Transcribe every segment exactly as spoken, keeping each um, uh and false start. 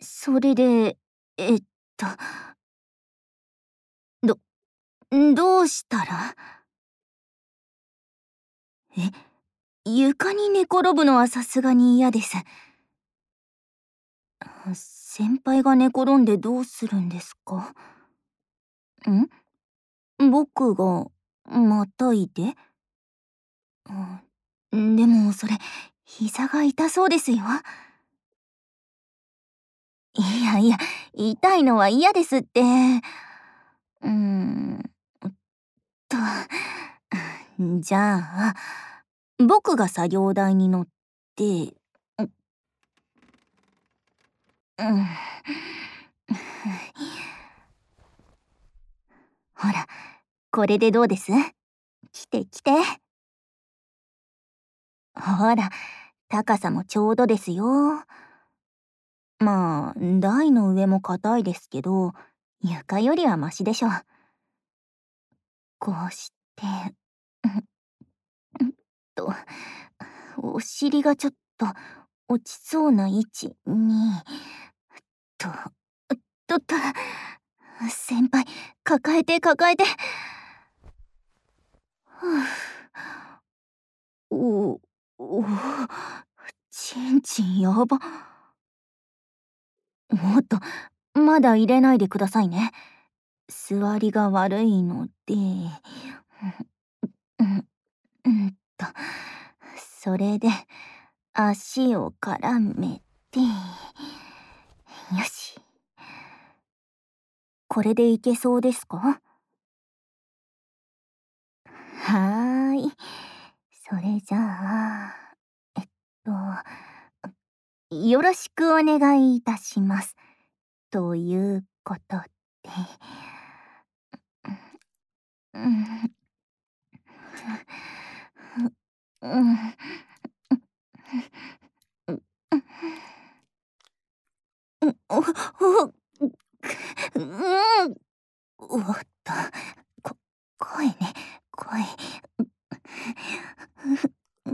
それで、えっと、どどうしたら？え、床に寝転ぶのはさすがに嫌です。先輩が寝転んでどうするんですか？ん？僕がまたいで？うん、でもそれ、膝が痛そうですよ。いやいや、痛いのは嫌ですって。うーん、と、じゃあ、僕が作業台に乗って、ううん。ほら、これでどうです？来て来て。ほら、高さもちょうどですよ。まあ、台の上も硬いですけど、床よりはマシでしょ。こうして、うんと、お尻がちょっと落ちそうな位置に、と、とっと、先輩、抱えて抱えて。おお、ちんちんやば。もっと、まだ入れないでくださいね。座りが悪いので、うん、うんと、それで、足を絡めて、よし。これでいけそうですか？はーい。それじゃあ、えっと、よろしくお願いいたします。ということで、うん、うん、うん、うん、おお、うん、おっと、こ声ね、声。うん、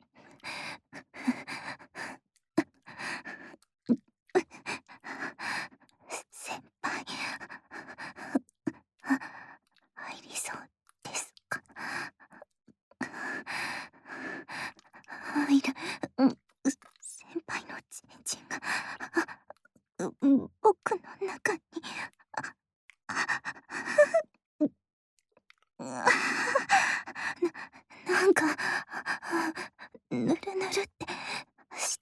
先輩、入りそうですか？入る、うん、先輩のチンチンが、う僕の中に、な、なんか、ぬるぬるってして、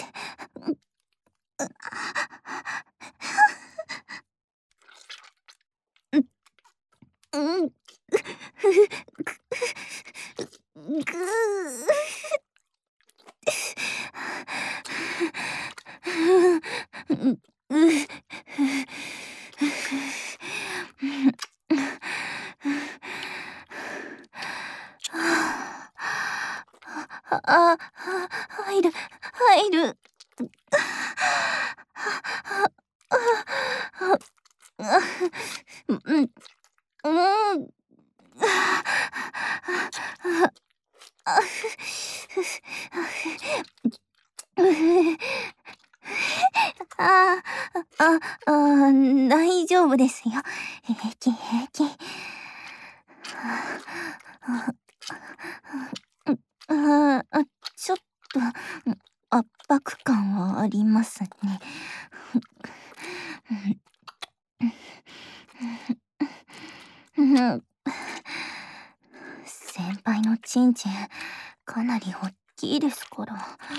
うん、ぐー、あ、入る、入る。うん、うん。ああ、あ、大丈夫ですよ。平気平気。ああ、ちょっと圧迫感はありますね。先輩のチンチンかなり大きいですから。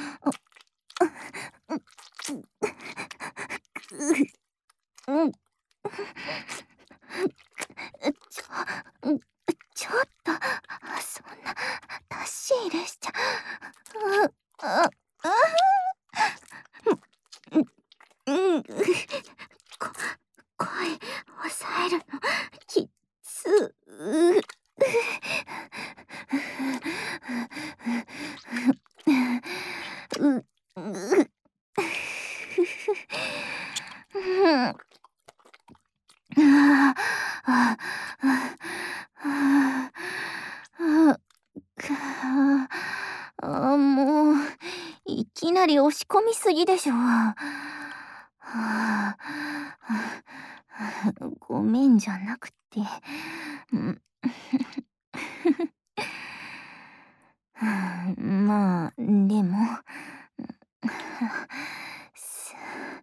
うん、ちょ、ちょっと、そんな出し入れしちゃ、う、あ、あ、うん、うん、こ、声抑えるのきつ、う、う、う、うんああ、ああ、ああ、ああ、もう、いきなり押し込みすぎでしょ。 はあ、ごめんじゃなくて、うん。まあ、でも、す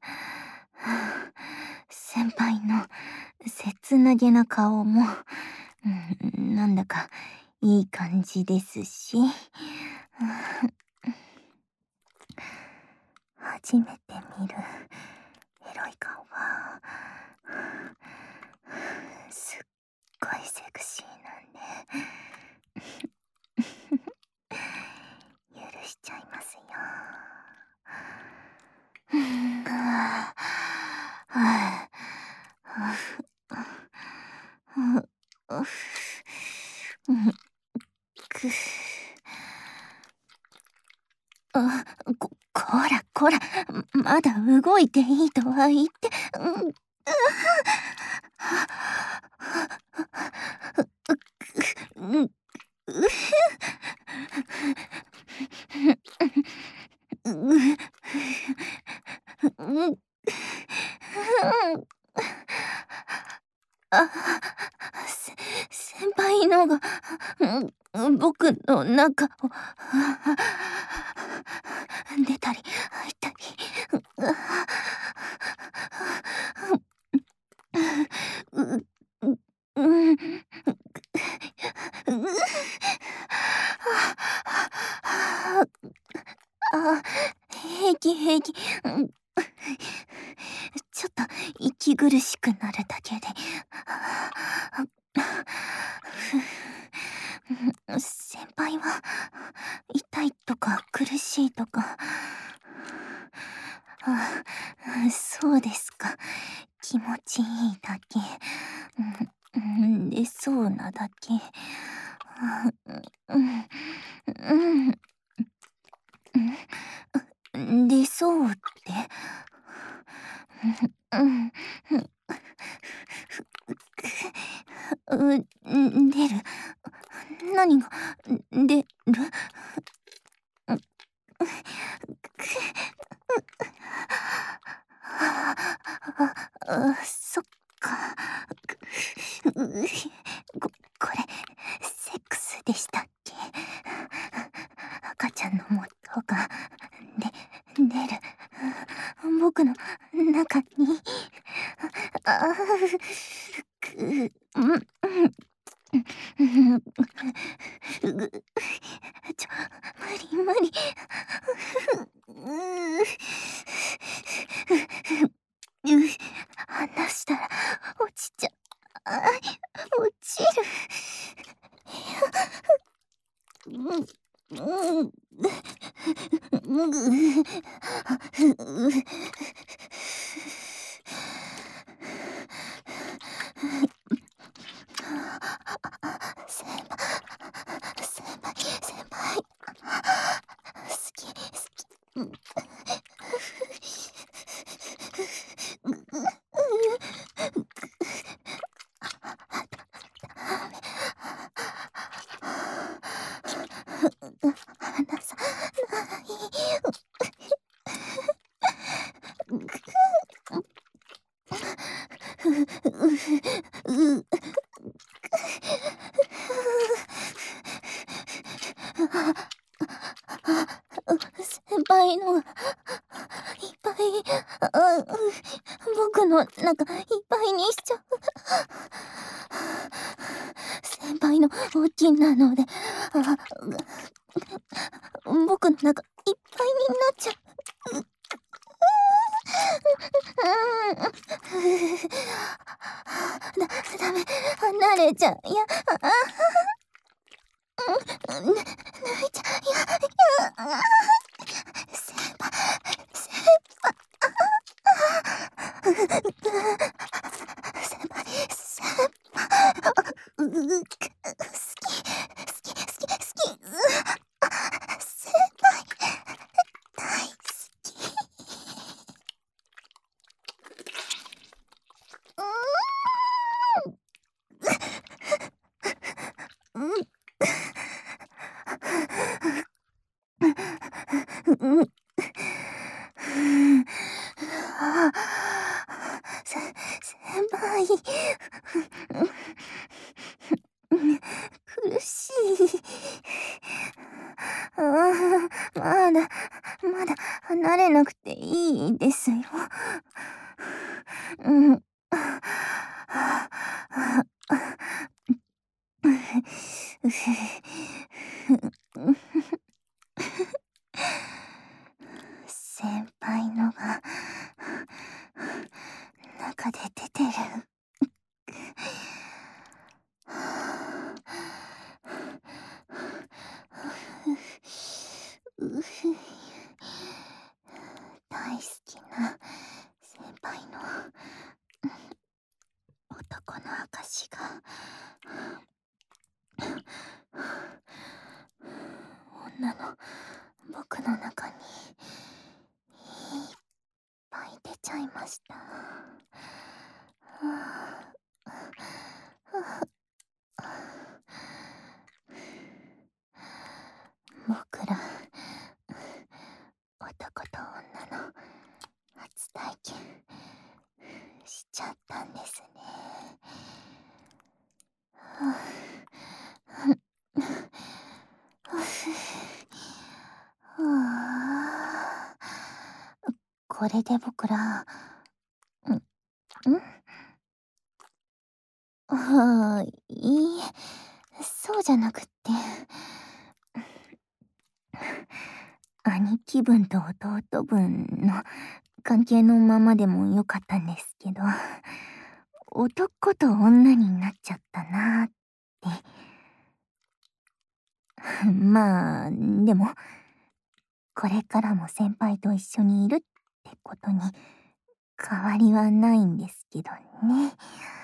先輩の切なげな顔も、うん、なんだかいい感じですし、初めて見るエロい顔が、すっごいセクシーなんで、許しちゃいますよ。うん、はあ、はあ、うん、くあ、ここらこら、まだ動いていいとは言って、うん、ううん、ううん、あ、せ先輩のが、うん、僕の中を出たり入ったり、う、う、うん、あ、平気平気。うん、ちょっと息苦しくなるだけで。先輩は痛いとか苦しいとか。あ、そうですか。気持ちいいだけ。うん、出そうなだけ。うん、うん、うん、出そうって。うん、う、ん、出る。何が、出る？あ、そっか。こ、これ、セックスでしたっけ？赤ちゃんの元が、で、出る。僕の中に。あ、く、うん、うん、うん、ちょ、無理無理。うう、離したら落ちちゃ、あ、落ちる。うん、うん、うん、先輩、先輩、先輩、好き、好き。うん、離さない。先輩のがいっぱい、あ、僕の中いっぱいにしちゃう。先輩の大きなので、あ、僕の中いっぱいになっちゃう。だ、ダメ、離れちゃう。いや、あ、うん、ぬ、抜いちゃう。いや、いや、先輩、先先輩、先輩、う、う、好き、好き、好き、好き、う、先輩、大好き。うーん、うん、うん、うん、ああ。 いいですよ。うん。先輩のが中で出てる。大好きな先輩の男の証が女の僕の中にいっぱい出ちゃいました。僕ら男と女の初体験しちゃったんですね。これで僕ら、んんああ、いいえ、そうじゃなくって、兄貴分と弟分の関係のままでもよかったんですけど、男と女になっちゃったなーって。まあ、でも、これからも先輩と一緒にいるってことに変わりはないんですけどね。